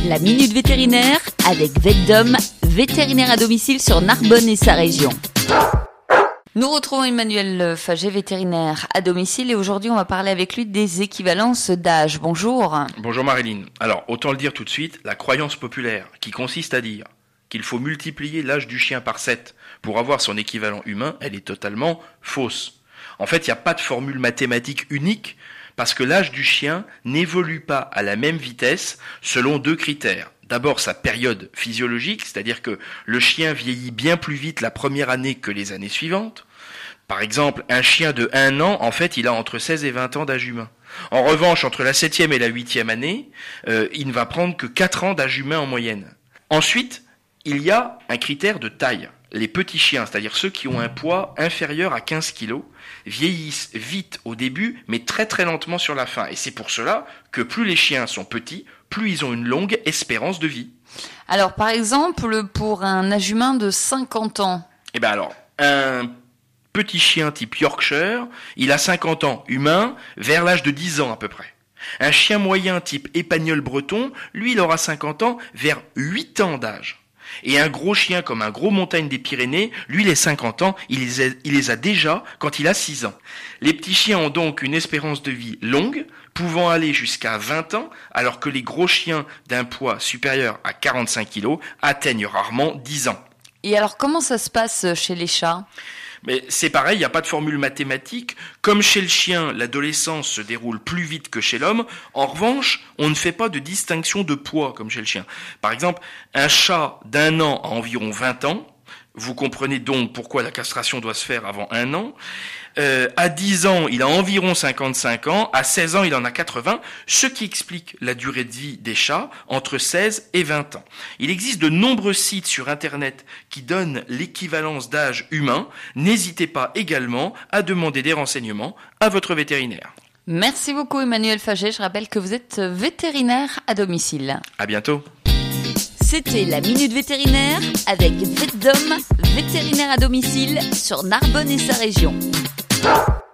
La Minute Vétérinaire avec VetDom, vétérinaire à domicile sur Narbonne et sa région. Nous retrouvons Emmanuel Faget, vétérinaire à domicile, et aujourd'hui on va parler avec lui des équivalences d'âge. Bonjour. Bonjour Marilyn. Alors, autant le dire tout de suite, la croyance populaire qui consiste à dire qu'il faut multiplier l'âge du chien par 7 pour avoir son équivalent humain, elle est totalement fausse. En fait, il n'y a pas de formule mathématique unique parce que l'âge du chien n'évolue pas à la même vitesse selon deux critères. D'abord, sa période physiologique, c'est-à-dire que le chien vieillit bien plus vite la première année que les années suivantes. Par exemple, un chien de 1 an, en fait, il a entre 16 et 20 ans d'âge humain. En revanche, entre la 7e et la 8e année, il ne va prendre que 4 ans d'âge humain en moyenne. Ensuite, il y a un critère de taille. Les petits chiens, c'est-à-dire ceux qui ont un poids inférieur à 15 kg, vieillissent vite au début, mais très très lentement sur la fin. Et c'est pour cela que plus les chiens sont petits, plus ils ont une longue espérance de vie. Alors par exemple, pour un âge humain de 50 ans. Un petit chien type Yorkshire, il a 50 ans humain, vers l'âge de 10 ans à peu près. Un chien moyen type Épagneul breton, lui il aura 50 ans vers 8 ans d'âge. Et un gros chien comme un gros montagne des Pyrénées, lui les 50 ans, il les a déjà quand il a 6 ans. Les petits chiens ont donc une espérance de vie longue, pouvant aller jusqu'à 20 ans, alors que les gros chiens d'un poids supérieur à 45 kg atteignent rarement 10 ans. Et alors comment ça se passe chez les chats ? Mais c'est pareil, il n'y a pas de formule mathématique. Comme chez le chien, l'adolescence se déroule plus vite que chez l'homme. En revanche, on ne fait pas de distinction de poids comme chez le chien. Par exemple, un chat d'1 an a environ 20 ans. Vous comprenez donc pourquoi la castration doit se faire avant 1 an. À 10 ans, il a environ 55 ans. À 16 ans, il en a 80, ce qui explique la durée de vie des chats entre 16 et 20 ans. Il existe de nombreux sites sur Internet qui donnent l'équivalence d'âge humain. N'hésitez pas également à demander des renseignements à votre vétérinaire. Merci beaucoup Emmanuel Faget. Je rappelle que vous êtes vétérinaire à domicile. À bientôt. C'était la Minute Vétérinaire avec VetDom, vétérinaire à domicile sur Narbonne et sa région.